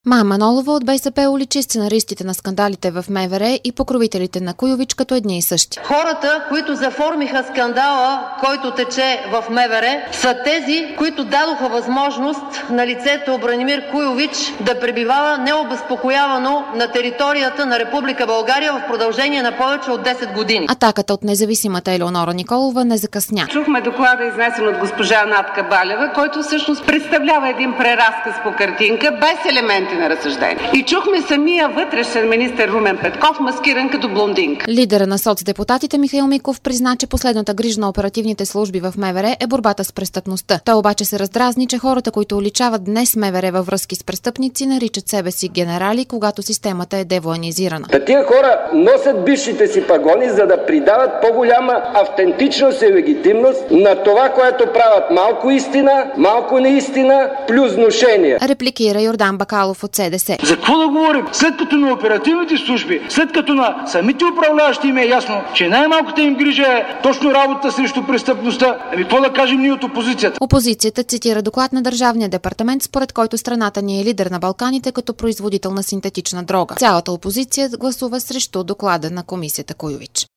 Мая Манолова от БСП уличи сценаристите на скандалите в МВР и покровителите на Куйович като едни и същи. Хората, които заформиха скандала, който тече в МВР, са тези, които дадоха възможност на лицето Бранимир Куйович да пребивава необезпокоявано на територията на Република България в продължение на повече от 10 години. Атаката от независимата Елеонора Николова не закъсня. Чухме доклада, изнесен от госпожа Натка Балева, който всъщност представлява един преразказ по картинка, без елементи на разсъждение. И чухме самия вътрешен министър Румен Петков, маскиран като блондинка. Лидера на соцдепутатите Михаил Миков призна, че последната грижа на оперативните служби в МВР е борбата с престъпността. Той обаче се раздразни, че хората, които уличават днес МВР във връзки с престъпници, наричат себе си генерали, когато системата е девоенизирана. Тия хора носят бившите си пагони, за да придават по-голяма автентичност и легитимност на това, което правят. Малко истина, малко неистина, плюс внушения. Репликира Йордан Бакалов от СДС. За какво да говорим? След като на оперативните служби, след като на самите управляващи им е ясно, че най-малката им грижа е точно работа срещу престъпността, какво да кажем ние от опозицията? Опозицията цитира доклад на Държавния департамент, според който страната ни е лидер на Балканите като производител на синтетична дрога. Цялата опозиция гласува срещу доклада на комисията Куйович.